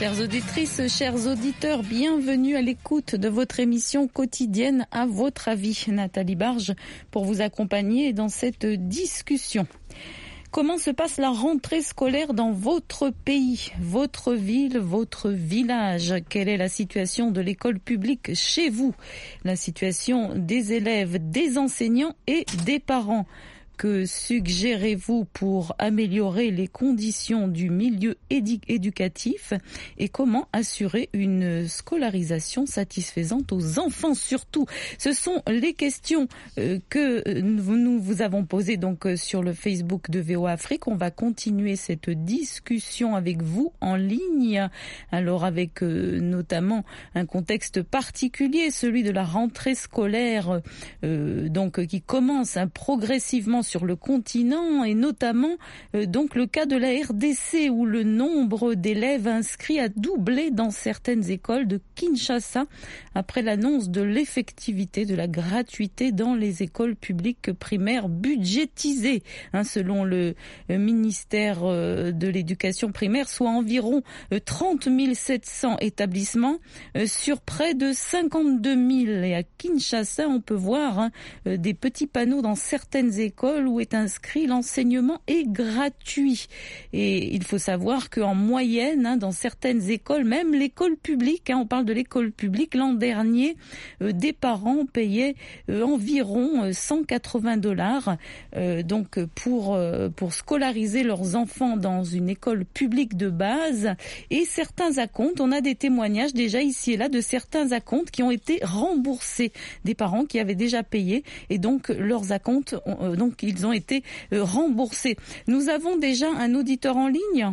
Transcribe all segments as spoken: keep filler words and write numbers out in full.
Chères auditrices, chers auditeurs, bienvenue à l'écoute de votre émission quotidienne À votre avis. Nathalie Barge pour vous accompagner dans cette discussion. Comment se passe la rentrée scolaire dans votre pays, votre ville, votre village? Quelle est la situation de l'école publique chez vous? La situation des élèves, des enseignants et des parents? Que suggérez-vous pour améliorer les conditions du milieu édu- éducatif et comment assurer une scolarisation satisfaisante aux enfants surtout? Ce sont les questions euh, que nous vous avons posées donc euh, sur le Facebook de V O A Afrique. On va continuer cette discussion avec vous en ligne. Alors avec euh, notamment un contexte particulier, celui de la rentrée scolaire euh, donc qui commence hein, progressivement sur le continent et notamment euh, donc le cas de la R D C où le nombre d'élèves inscrits a doublé dans certaines écoles de Kinshasa après l'annonce de l'effectivité de la gratuité dans les écoles publiques primaires budgétisées hein, selon le ministère euh, de l'éducation primaire, soit environ euh, trente mille sept cents établissements euh, sur près de cinquante-deux mille. Et à Kinshasa, on peut voir hein, euh, des petits panneaux dans certaines écoles où est inscrit l'enseignement est gratuit. Et il faut savoir qu'en moyenne, hein, dans certaines écoles, même l'école publique, hein, on parle de l'école publique, l'an dernier, euh, des parents payaient euh, environ cent quatre-vingts dollars euh, donc pour, euh, pour scolariser leurs enfants dans une école publique de base. Et certains acomptes, on a des témoignages déjà ici et là de certains acomptes qui ont été remboursés, des parents qui avaient déjà payé et donc leurs acomptes, euh, donc ils ont été remboursés. Nous avons déjà un auditeur en ligne.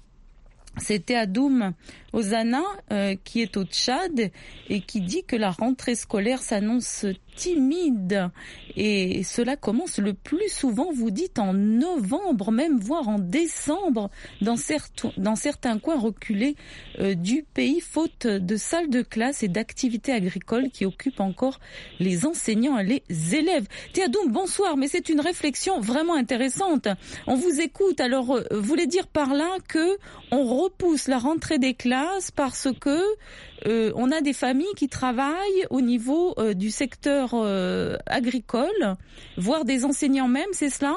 C'était Adoum Ozana euh, qui est au Tchad et qui dit que la rentrée scolaire s'annonce timide et cela commence le plus souvent, vous dites, en novembre, même voire en décembre dans, certes, dans certains coins reculés euh, du pays, faute de salles de classe et d'activités agricoles qui occupent encore les enseignants et les élèves. Théadoum, bonsoir, mais c'est une réflexion vraiment intéressante. On vous écoute, alors euh, voulez dire par là que on repousse la rentrée des classes parce que euh, on a des familles qui travaillent au niveau euh, du secteur euh, agricole, voire des enseignants même, c'est cela?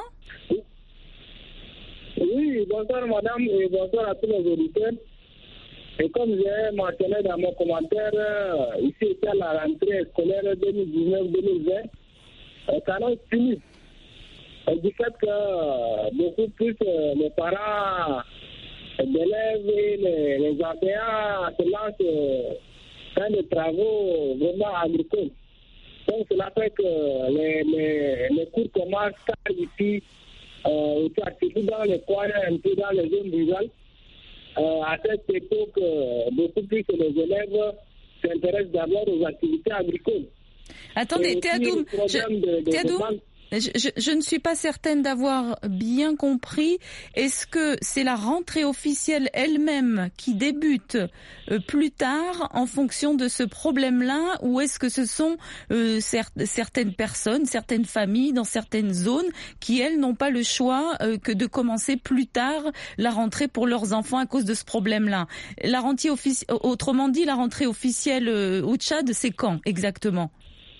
Oui, bonsoir madame et bonsoir à tous les auditeurs. Et comme j'ai mentionné dans mon commentaire, euh, ici était la rentrée scolaire deux mille dix-neuf deux mille vingt, euh, ça annonce fini. Du fait que euh, beaucoup plus euh, les parents d'élèves et les, les enseignants se lancent euh, dans des travaux vraiment agricoles. Donc cela fait que les, les, les cours commencent tard ici, euh, surtout dans les coins, un peu dans les zones rurales. Euh, à cette époque, euh, beaucoup plus les élèves s'intéressent d'abord aux activités agricoles. Attendez, Théadoum, je, je, je, je ne suis pas certaine d'avoir bien compris. Est-ce que c'est la rentrée officielle elle-même qui débute euh, plus tard en fonction de ce problème-là, ou est-ce que ce sont euh, certes, certaines personnes, certaines familles dans certaines zones qui, elles, n'ont pas le choix euh, que de commencer plus tard la rentrée pour leurs enfants à cause de ce problème-là? La rentrée offici- autrement dit, la rentrée officielle euh, au Tchad, c'est quand exactement?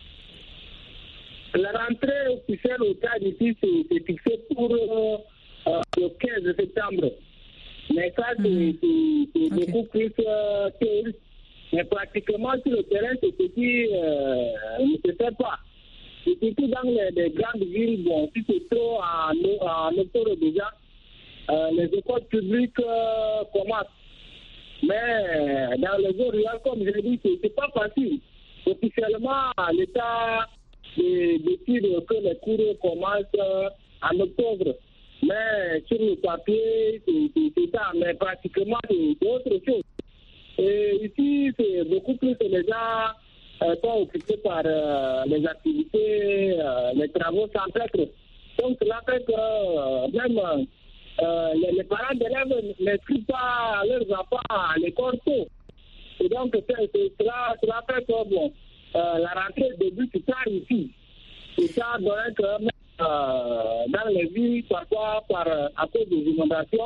La rentrée officielle au Tchad ici, c'est fixé pour euh, euh, le quinze septembre. Mais ça, c'est mmh. okay. beaucoup plus euh, théorique. Mais pratiquement, sur le terrain, c'est ce qui euh, ne se fait pas. Et surtout dans les, les grandes villes, bon, si c'est trop en, en octobre déjà, euh, les écoles publiques euh, commencent. Mais dans les zones rurales, comme je l'ai dit, c'est pas facile. Officiellement, l'État décide que les cours commencent en octobre. Mais sur le papier, c'est ça. Mais pratiquement, c'est autre chose. Et ici, c'est beaucoup plus les gens euh, sont occupés par euh, les activités, euh, les travaux champêtres. Donc, cela fait que euh, même euh, les, les parents d'élèves n'inscrivent pas leurs enfants à l'école tôt. Et donc, cela, cela fait que, bon, Euh, la rentrée débute tard ici. Et ça donne que euh, dans les villes, parfois par, à cause des inondations,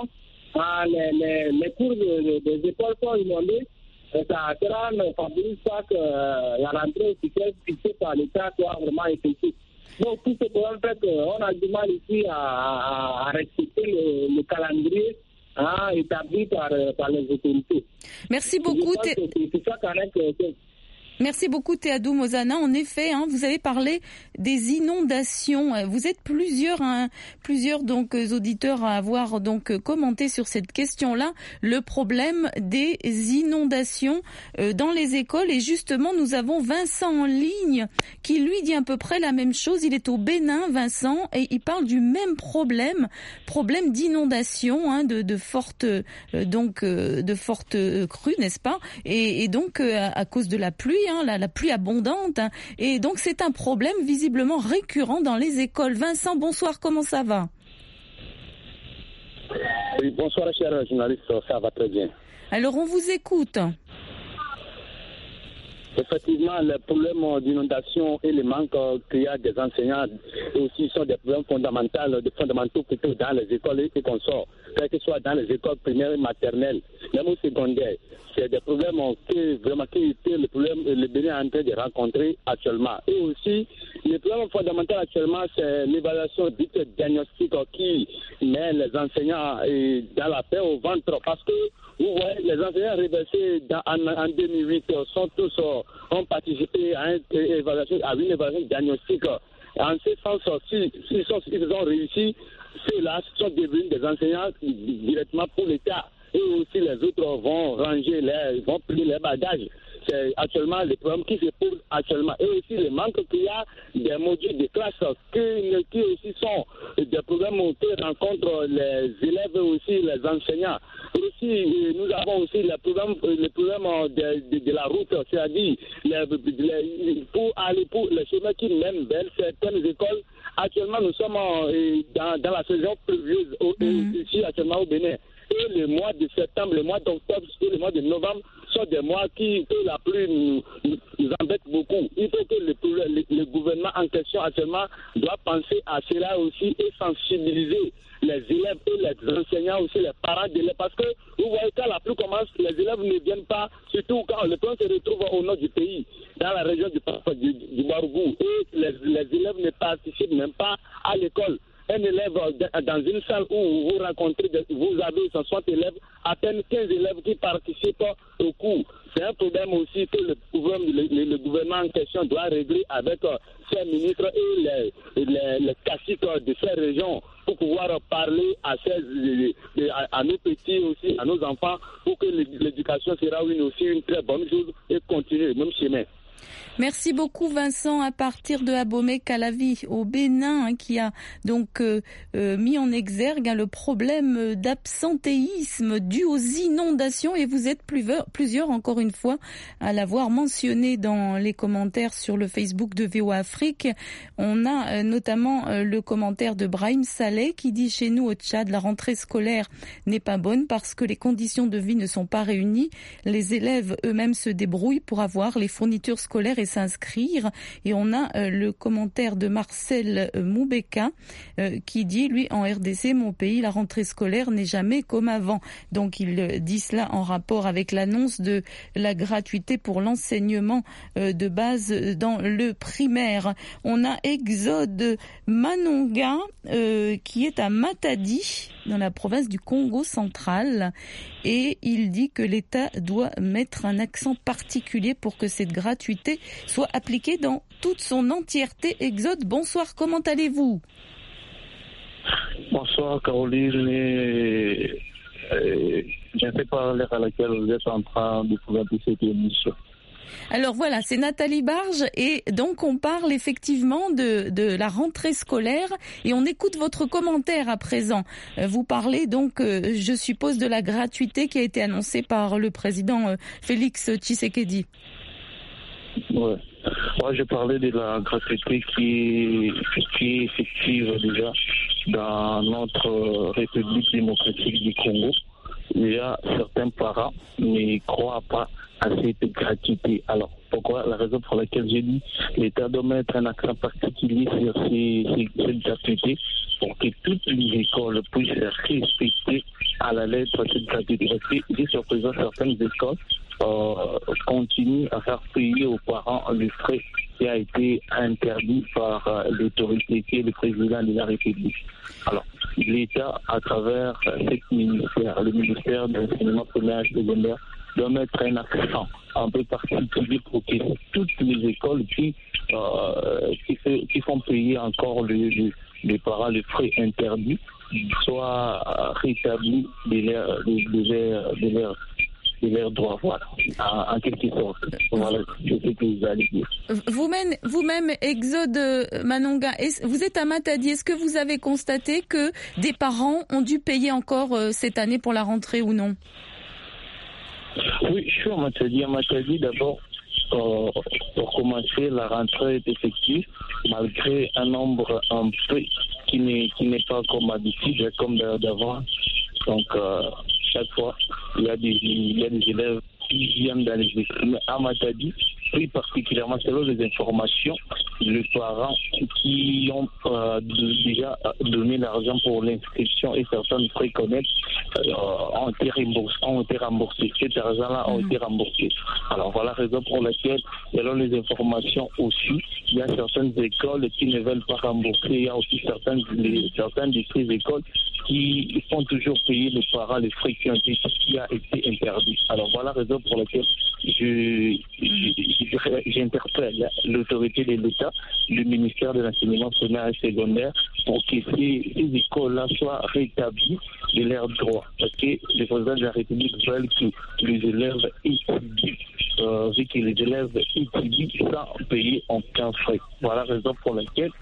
ah, les, les, les cours de, de, des écoles sont inondés, ça sera ne favorise pas que euh, la rentrée officielle fixée par l'État soit vraiment effective. Donc, tout ce problème fait qu'on a du mal ici à, à, à respecter le, le calendrier hein, établi par, par les autorités. Merci beaucoup. C'est, c'est ça quand même que c'est... Merci beaucoup Théadou Mozana. En effet, hein, vous avez parlé des inondations. Vous êtes plusieurs, hein, plusieurs donc auditeurs à avoir donc commenté sur cette question-là, le problème des inondations euh, dans les écoles. Et justement, nous avons Vincent en ligne qui lui dit à peu près la même chose. Il est au Bénin, Vincent, et il parle du même problème, problème d'inondation, hein, de, de fortes, euh, donc euh, de fortes crues, n'est-ce pas ? Et, et donc euh, à, à cause de la pluie. La, la pluie abondante, hein. Et donc c'est un problème visiblement récurrent dans les écoles. Vincent, bonsoir, comment ça va? Oui, bonsoir cher journaliste, ça va très bien. Alors on vous écoute. Effectivement, les problèmes d'inondation et le manque qu'il y a des enseignants aussi sont des problèmes fondamentaux, des fondamentaux plutôt dans les écoles et qu'on sort, quel que soit dans les écoles primaires et maternelles, même au secondaire. C'est des problèmes que vraiment qui étaient le problème le Bénin est en train de rencontrer actuellement. Et aussi, le problème fondamental actuellement, c'est l'évaluation dite diagnostique qui met les enseignants dans la paix au ventre parce que vous voyez, les enseignants reversés dans, en, en deux mille huit sont tous ont participé à une évaluation, à une évaluation diagnostique. En ce sens, s'ils si, si, si, ont réussi, ceux-là sont devenus des enseignants directement pour l'État. Et aussi les autres vont ranger, les, vont plier les bagages. C'est actuellement le problème qui se pose actuellement. Et aussi le manque qu'il y a des modules de classe qui, qui aussi sont des problèmes que rencontrent les élèves et aussi les enseignants. Et aussi, nous avons aussi le problème, le problème de, de, de la route, c'est-à-dire les, les, pour aller pour les chemins qui mènent vers certaines écoles. Actuellement, nous sommes dans, dans la saison pluvieuse mmh. ici actuellement au Bénin. Et le mois de septembre, le mois d'octobre et le mois de novembre sont des mois qui, que la pluie nous, nous, nous embête beaucoup. Il faut que le, le, le gouvernement en question actuellement doit penser à cela aussi et sensibiliser les élèves et les enseignants aussi, les parents d'élèves. Parce que vous voyez, quand la pluie commence, les élèves ne viennent pas, surtout quand le plan se retrouve au nord du pays, dans la région du, du, du Barougou. Et les, les élèves ne participent même pas à l'école. Un élève dans une salle où vous rencontrez, vous avez cent soixante élèves, à peine quinze élèves qui participent au cours. C'est un problème aussi que le, le, le gouvernement en question doit régler avec ses ministres et les, les, les caciques de ces régions pour pouvoir parler à, ces, à, à nos petits aussi, à nos enfants, pour que l'éducation sera une, aussi une très bonne chose et continue le même chemin. Merci beaucoup Vincent, à partir de Abomey-Calavi au Bénin, hein, qui a donc euh, euh, mis en exergue hein, le problème d'absentéisme dû aux inondations, et vous êtes plusieurs, plusieurs encore une fois à l'avoir mentionné dans les commentaires sur le Facebook de V O A Afrique. On a euh, notamment euh, le commentaire de Brahim Saleh qui dit: chez nous au Tchad, la rentrée scolaire n'est pas bonne parce que les conditions de vie ne sont pas réunies. Les élèves eux-mêmes se débrouillent pour avoir les fournitures scolaires et s'inscrire. Et on a euh, le commentaire de Marcel euh, Moubeka euh, qui dit, lui, en R D C, mon pays, la rentrée scolaire n'est jamais comme avant. Donc il euh, dit cela en rapport avec l'annonce de la gratuité pour l'enseignement euh, de base dans le primaire. On a Exode Manonga euh, qui est à Matadi, dans la province du Congo central, et il dit que l'État doit mettre un accent particulier pour que cette gratuité soit appliquée dans toute son entièreté. Exode, bonsoir, comment allez-vous? Bonsoir Caroline, et, et, je ne sais pas l'heure à laquelle vous êtes en train de présenter cette émission. Alors voilà, c'est Nathalie Barge, et donc on parle effectivement de, de la rentrée scolaire et on écoute votre commentaire à présent. Vous parlez donc, je suppose, de la gratuité qui a été annoncée par le président Félix Tshisekedi. Ouais. Moi, je parlais de la gratuité qui, qui est effective déjà dans notre République démocratique du Congo. Il y a certains parents qui ne croient pas à cette gratuité. Alors, pourquoi? La raison pour laquelle j'ai dit l'État doit mettre un accent particulier sur ces, ces, cette gratuité pour que toutes les écoles puissent respecter à la lettre cette gratuité. Parce que jusqu'à présent, certaines écoles euh, continuent à faire payer aux parents le frais qui a été interdit par euh, l'autorité qui est le président de la République. Alors, l'État, à travers ce ministère, le ministère de l'enseignement primaire et secondaire, doit mettre un accent un peu particulier pour que toutes les écoles qui, euh, qui, fait, qui font payer encore le, le, les parents les frais interdits soient rétablis de leurs de leur, de leur, de leur droits, voilà, en, en quelque sorte. Voilà, c'est ce que vous allez dire. Vous-même, vous-même Exode Manonga, vous êtes à Matadi. Est-ce que vous avez constaté que des parents ont dû payer encore euh, cette année pour la rentrée ou non? Oui, je suis à Matadi. À Matadi, d'abord, euh, pour commencer, la rentrée est effective, malgré un nombre un peu qui n'est, qui n'est pas comme d'habitude, comme d'avant. Donc, euh, chaque fois, il y a des, il y a des élèves qui viennent dans les écoles. Mais à Matadi, plus particulièrement, selon les informations, les parents qui ont euh, de, déjà donné l'argent pour l'inscription et certains frais connexes euh, ont été remboursés. Ont été remboursés. Cet argent-là a mmh. été remboursé. Alors voilà la raison pour laquelle, selon les informations aussi, il y a certaines écoles qui ne veulent pas rembourser. Il y a aussi certaines, les, certaines de ces écoles qui font toujours payer les parents les frais qui ont été, qui a été interdit. Alors voilà la raison pour laquelle je, je, j'interpelle l'autorité de l'État, le ministère de l'enseignement primaire et secondaire, pour que ces, ces écoles-là soient rétablies de leurs droits. Parce que les présidents de la République veulent que les élèves étudient, euh, vu que les élèves étudient sans payer aucun frais. Voilà la raison pour laquelle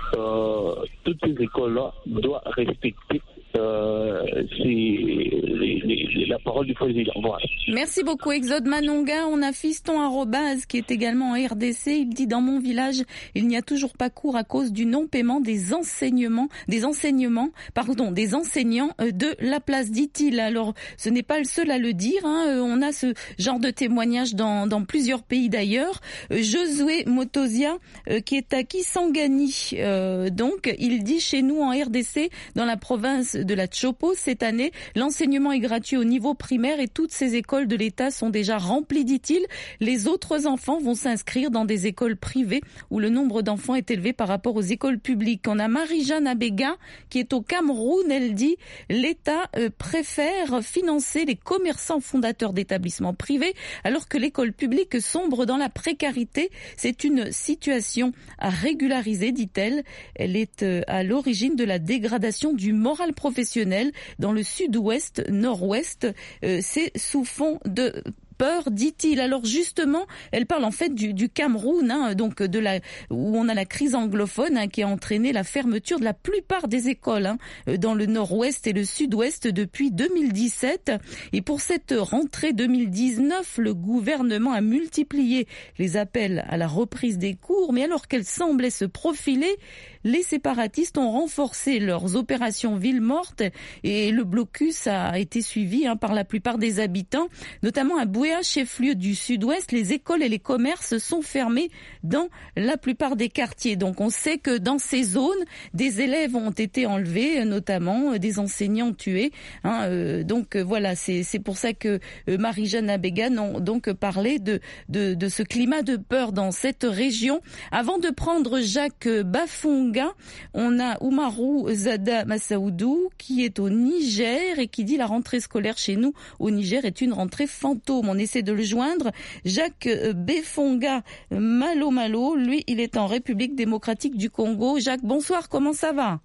euh, toutes ces écoles-là doivent respecter Euh, c'est les, les, la parole du président. Voilà. Merci beaucoup Exode Manonga. On a Fiston Arobase qui est également en R D C. Il dit: dans mon village, il n'y a toujours pas cours à cause du non-paiement des enseignements, des enseignements, pardon, des enseignants de la place, dit-il. Alors, ce n'est pas le seul à le dire. Hein. On a ce genre de témoignage dans, dans plusieurs pays d'ailleurs. Josué Motosia euh, qui est à Kisangani. Euh, donc, il dit: chez nous en R D C, dans la province de la Chopo, cette année, l'enseignement est gratuit au niveau primaire et toutes ces écoles de l'État sont déjà remplies, dit-il. Les autres enfants vont s'inscrire dans des écoles privées où le nombre d'enfants est élevé par rapport aux écoles publiques. On a Marie-Jeanne Abega qui est au Cameroun. Elle dit: l'État euh, préfère financer les commerçants fondateurs d'établissements privés alors que l'école publique sombre dans la précarité. C'est une situation à régulariser, dit-elle. Elle est euh, à l'origine de la dégradation du moral professionnel dans le sud-ouest, nord-ouest. Euh, c'est sous fond de peur, dit-il. Alors justement, elle parle en fait du, du Cameroun, hein, donc de la où on a la crise anglophone hein, qui a entraîné la fermeture de la plupart des écoles hein, dans le nord-ouest et le sud-ouest depuis deux mille dix-sept. Et pour cette rentrée deux mille dix-neuf, le gouvernement a multiplié les appels à la reprise des cours, mais alors qu'elle semblait se profiler, les séparatistes ont renforcé leurs opérations ville morte et le blocus a été suivi hein, par la plupart des habitants, notamment à Bouéa, chef-lieu du sud-ouest. Les écoles et les commerces sont fermés dans la plupart des quartiers. Donc on sait que dans ces zones, des élèves ont été enlevés, notamment des enseignants tués. Hein, euh, donc voilà, c'est, c'est pour ça que euh, Marie-Jeanne Abega a donc parlé de, de, de ce climat de peur dans cette région. Avant de prendre Jacques Bafonga, on a Oumarou Zada Massaoudou qui est au Niger et qui dit: la rentrée scolaire chez nous au Niger est une rentrée fantôme. On essaie de le joindre. Jacques Befonga Malo Malo, lui, il est en République démocratique du Congo. Jacques, bonsoir, comment ça va?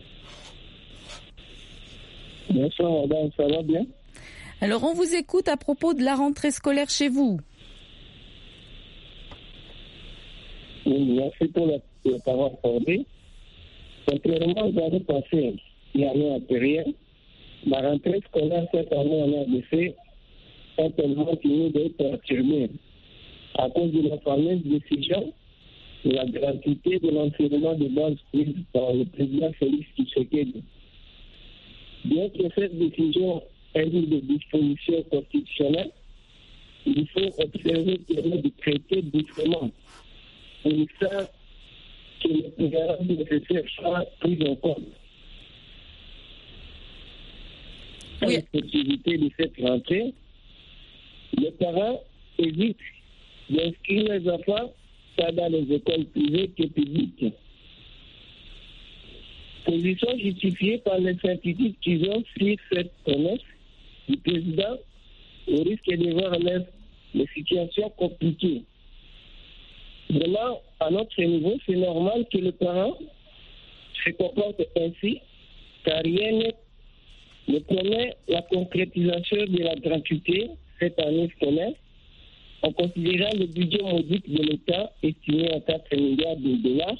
Bonsoir, madame, ça va bien? Alors, on vous écoute à propos de la rentrée scolaire chez vous. Oui, merci pour la, la parole accordée. Contrairement aux années passées, il n'y a rien à rien. La rentrée scolaire cette année en R D C est tellement finie d'être perturbée à cause de la fameuse décision de la gratuité de l'enseignement de base prise par le président Félix Tshisekedi. Bien que cette décision ait eu des dispositions constitutionnelles, il faut observer qu'elle est décrétée différemment. Et ça, que les programmes nécessaires soient pris en compte. oui. l'exclusivité de cette rentrée, les parents hésitent d'inscrire les enfants soit dans les écoles privées que publiques. Position justifiée par les scientifiques qui ont sur cette promesse du président au risque de voir les, les situations compliquées. Vraiment, à notre niveau, c'est normal que les parents se comportent ainsi, car rien ne promet la concrétisation de la gratuité cette année scolaire, en considérant le budget modique de l'État estimé à quatre milliards de dollars,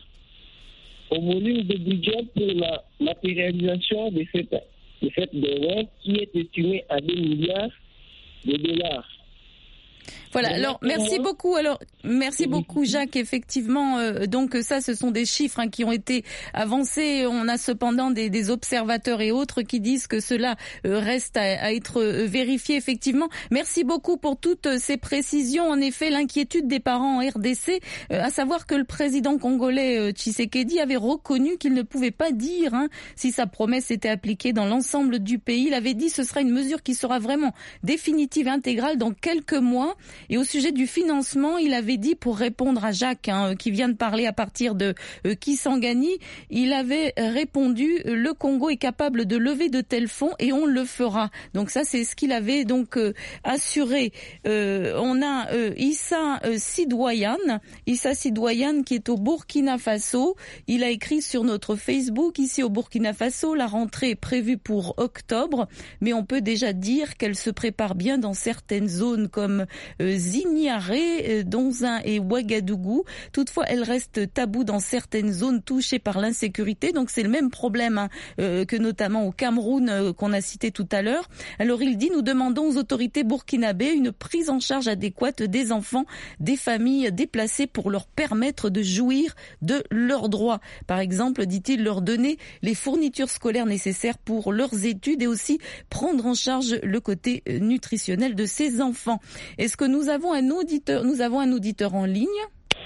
au volume de budget pour la matérialisation de cette, de cette demande qui est estimé à deux milliards de dollars. Voilà, alors merci beaucoup. Alors merci beaucoup Jacques. Effectivement, euh, donc ça, ce sont des chiffres hein, qui ont été avancés. On a cependant des, des observateurs et autres qui disent que cela euh, reste à, à être euh, vérifié. Effectivement, merci beaucoup pour toutes ces précisions. En effet, l'inquiétude des parents en R D C, euh, à savoir que le président congolais euh, Tshisekedi avait reconnu qu'il ne pouvait pas dire hein, si sa promesse était appliquée dans l'ensemble du pays. Il avait dit que ce sera une mesure qui sera vraiment définitive, intégrale dans quelques mois. Et au sujet du financement, il avait dit, pour répondre à Jacques, hein, qui vient de parler à partir de euh, Kisangani, il avait répondu, le Congo est capable de lever de tels fonds et on le fera. Donc ça, c'est ce qu'il avait donc euh, assuré. Euh, on a euh, Issa euh, Sidouayan, Issa Sidouayan qui est au Burkina Faso. Il a écrit sur notre Facebook, ici au Burkina Faso, la rentrée est prévue pour octobre, mais on peut déjà dire qu'elle se prépare bien dans certaines zones comme euh, Zignaré, Donzin et Ouagadougou. Toutefois, elle reste taboue dans certaines zones touchées par l'insécurité. Donc c'est le même problème hein, euh, que notamment au Cameroun euh, qu'on a cité tout à l'heure. Alors il dit, nous demandons aux autorités burkinabées une prise en charge adéquate des enfants, des familles déplacées pour leur permettre de jouir de leurs droits. Par exemple, dit-il, leur donner les fournitures scolaires nécessaires pour leurs études et aussi prendre en charge le côté nutritionnel de ces enfants. Est-ce que nous avons un auditeur, nous avons un auditeur en ligne?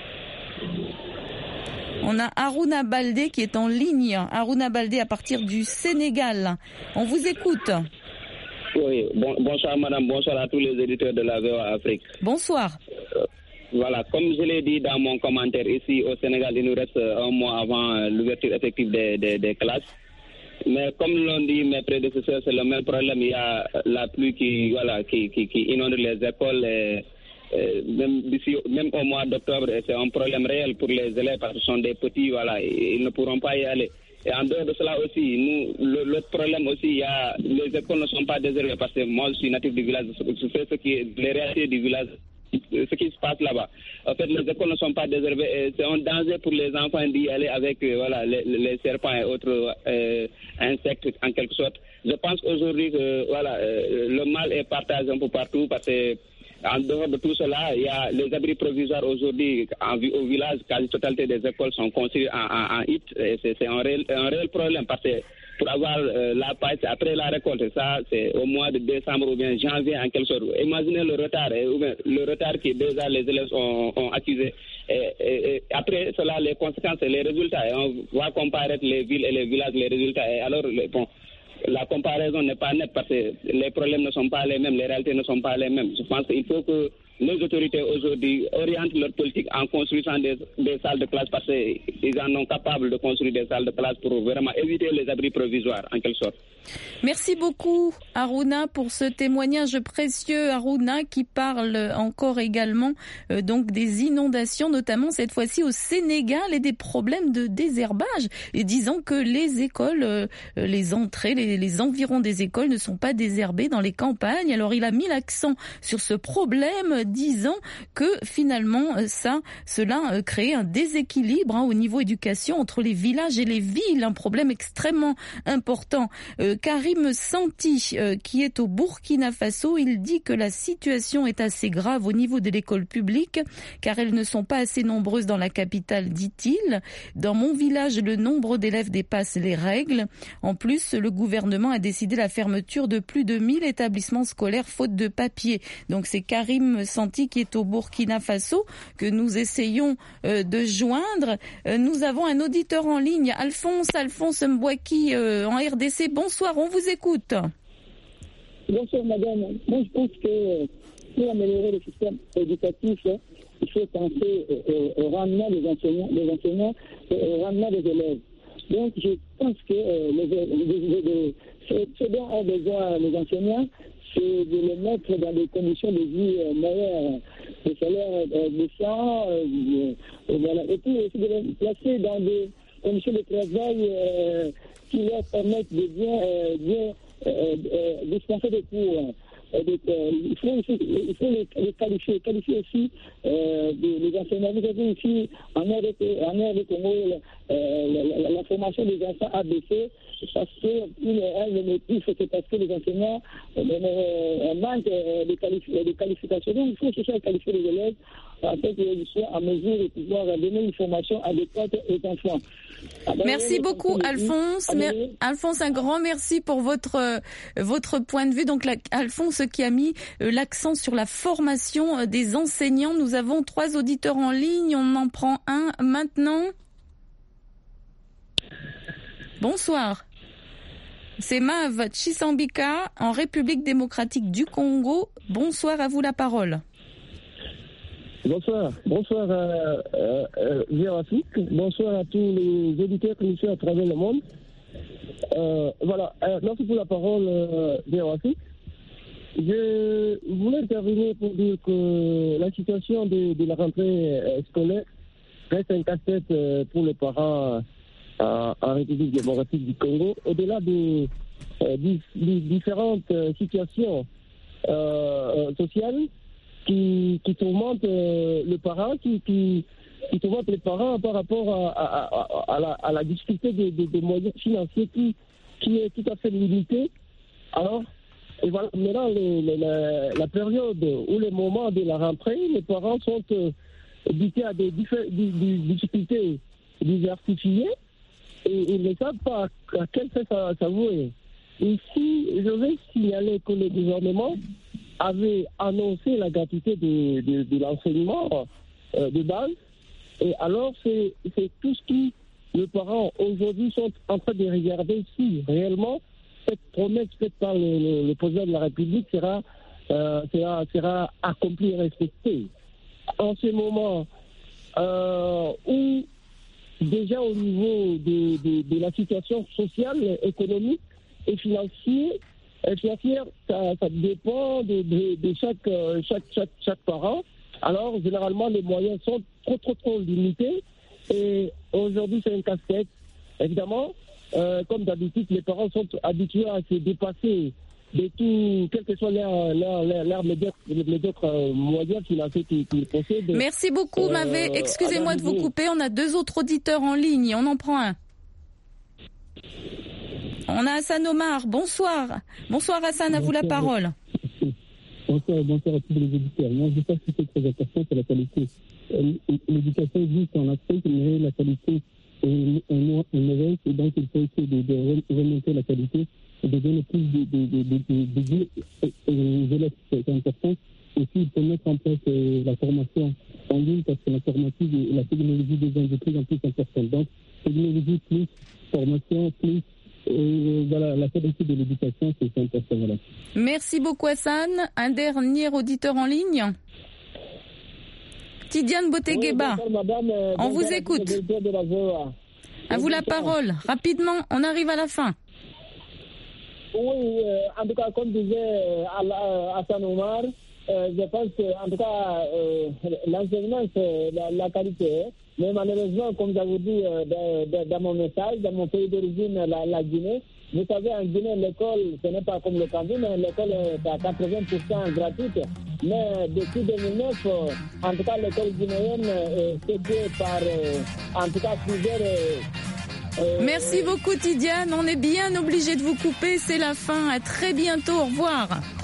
On a Aruna Baldé qui est en ligne. Aruna Baldé à partir du Sénégal. On vous écoute. Oui, bon, bonsoir madame, bonsoir à tous les éditeurs de la V O A Afrique. Bonsoir. Euh, voilà, comme je l'ai dit dans mon commentaire, ici au Sénégal, il nous reste un mois avant l'ouverture effective des, des, des classes. Mais comme l'ont dit mes prédécesseurs, c'est le même problème. Il y a la pluie qui, voilà, qui, qui, qui inonde les écoles. Et, et même, d'ici, même au mois d'octobre, c'est un problème réel pour les élèves parce que ce sont des petits, voilà, ils ne pourront pas y aller. Et en dehors de cela aussi, nous, le, l'autre problème aussi, il y a, les écoles ne sont pas désherberées parce que moi je suis natif du village, je sais ce qui est les réalités du village, ce qui se passe là-bas. En fait, les écoles ne sont pas désherberées et c'est un danger pour les enfants d'y aller avec euh, voilà, les, les serpents et autres euh, insectes en quelque sorte. Je pense aujourd'hui que voilà, euh, le mal est partagé un peu partout parce que en dehors de tout cela, il y a les abris provisoires aujourd'hui en, au village, quasi-totalité des écoles sont construites en, en, en hit. Et c'est, c'est un, réel, un réel problème parce que pour avoir euh, la paille après la récolte, ça c'est au mois de décembre ou bien janvier en quelque sorte. Imaginez le retard, et, ou bien, le retard que déjà les élèves ont, ont accusé. Et, et, et après cela, les conséquences et les résultats. Et on va comparer les villes et les villages, les résultats. Et alors, les, bon, la comparaison n'est pas nette parce que les problèmes ne sont pas les mêmes, les réalités ne sont pas les mêmes. Je pense qu'il faut que les autorités aujourd'hui orientent leur politique en construisant des, des salles de classe parce qu'ils en sont capables de construire des salles de classe pour vraiment éviter les abris provisoires en quelque sorte. Merci beaucoup Aruna pour ce témoignage précieux. Aruna qui parle encore également euh, donc des inondations, notamment cette fois-ci au Sénégal et des problèmes de désherbage. Et disons que les écoles, euh, les entrées, les, les environs des écoles ne sont pas désherbés dans les campagnes. Alors il a mis l'accent sur ce problème, disant que finalement ça, cela crée un déséquilibre hein, au niveau éducation entre les villages et les villes, un problème extrêmement important. Euh, Karim Santi, euh, qui est au Burkina Faso, il dit que la situation est assez grave au niveau de l'école publique, car elles ne sont pas assez nombreuses dans la capitale, dit-il. Dans mon village, le nombre d'élèves dépasse les règles. En plus, le gouvernement a décidé la fermeture de plus de mille établissements scolaires faute de papier. Donc c'est Karim Santi qui est au Burkina Faso que nous essayons euh, de joindre. Euh, nous avons un auditeur en ligne, Alphonse, Alphonse Mbouaki euh, en R D C. Bonsoir, on vous écoute. Bonsoir, madame. Moi, je pense que pour améliorer le système éducatif, il faut penser au, au rendement des enseignants, des enseignants et au rendement des élèves. Donc, je pense que euh, les, les, les, les, ce, ce dont ont besoin les enseignants, c'est de les mettre dans des conditions de vie euh, meilleures, des salaires euh, décents, euh, euh, voilà. Et puis aussi de les placer dans des conditions de travail euh, qui leur permettent de bien, euh, bien euh, euh, dispenser des cours. Euh, de, euh, il faut, aussi, il faut les, les qualifier, qualifier aussi euh, des, les enseignants. Vous avez ici en R D Congo euh, la, la, la formation des enfants a baissé parce que un des motifs c'est parce que les enseignants euh, euh, manquent de, qualifi- de qualification. Donc il faut chercher à qualifier les élèves afin qu'ils soient en mesure de pouvoir donner une formation adéquate aux enfants. Alors, merci beaucoup, Alphonse. Mer- Alphonse, un grand merci pour votre euh, votre point de vue. Donc, la- Alphonse qui a mis euh, l'accent sur la formation euh, des enseignants. Nous avons trois auditeurs en ligne. On en prend un maintenant. Bonsoir. C'est Mav Chisambika en République démocratique du Congo. Bonsoir, à vous la parole. Bonsoir, bonsoir à euh, euh, Afrique, bonsoir à tous les auditeurs qui nous suivent à travers le monde. Euh, voilà, euh, merci pour la parole, euh, Afrique. Je voulais intervenir pour dire que la situation de, de la rentrée scolaire reste un casse-tête euh, pour les parents euh, en République démocratique du Congo. Au-delà de euh, di- di- différentes euh, situations euh, sociales, qui, qui tourmente euh, le parent, qui, qui, qui tourmente les parents par rapport à, à, à, à, la, à la difficulté des de, de moyens financiers qui, qui est tout à fait limitée. Alors, et voilà, maintenant, les, les, la, la période ou les moments de la rentrée, les parents sont euh, habitués à des, diffé- des, des difficultés diversifiées et ils ne savent pas à quel fait ça, ça vouer. Ici, je vais signaler que le gouvernement avait annoncé la gratuité de, de, de l'enseignement euh, de base. Et alors, c'est, c'est tout ce qui, les parents aujourd'hui sont en train de regarder si réellement cette promesse faite par le, le, le président de la République sera, euh, sera, sera accomplie et respectée. En ce moment euh, où déjà au niveau de, de, de la situation sociale, économique et financière, financière, ça, ça dépend de, de, de chaque, chaque, chaque, chaque parent. Alors, généralement, les moyens sont trop, trop, trop limités. Et aujourd'hui, c'est un casse-tête. Évidemment, euh, comme d'habitude, les parents sont habitués à se dépasser de tout, quel que soit leur, leur, leur, leur médiocre, médiocre moyen financier qu'ils qu'ils possèdent. Merci beaucoup, euh, Mavé. Excusez-moi de vous couper. On a deux autres auditeurs en ligne. On en prend un. On a Hassan Omar. Bonsoir. Bonsoir Hassan, à vous la parole. Bonsoir, bonsoir à tous les auditeurs. Moi, je pense que c'est très important pour la qualité. L'éducation existe en Afrique, mais la qualité est mauvaise, et donc il faut essayer de, de remonter la qualité et de donner plus de, de, de, de, de, de, aux élèves. C'est important. Aussi, il faut mettre en place euh, la formation en ligne parce que l'informatique et la technologie devient de plus en plus importante. Donc, technologie plus formation plus Et voilà, la qualité de l'éducation, c'est important. Voilà. Merci beaucoup Hassan. Un dernier auditeur en ligne. Tidiane Botegueba, oui, madame, on vous écoute. À vous la parole. Rapidement, on arrive à la fin. Oui, euh, en tout cas, comme disait Hassan Omar, euh, je pense que, en tout cas, euh, l'enseignement, c'est la, la qualité. Mais malheureusement, comme j'avais dit euh, dans, dans, dans mon message, dans mon pays d'origine, la, la Guinée, vous savez, en Guinée, l'école, ce n'est pas comme le Cameroun, mais l'école est à quatre-vingts pour cent gratuite. Mais depuis deux mille neuf, euh, en tout cas, l'école guinéenne est séparée par, euh, en tout cas, plusieurs... Euh, euh, Merci beaucoup, Tidiane. On est bien obligé de vous couper. C'est la fin. À très bientôt. Au revoir.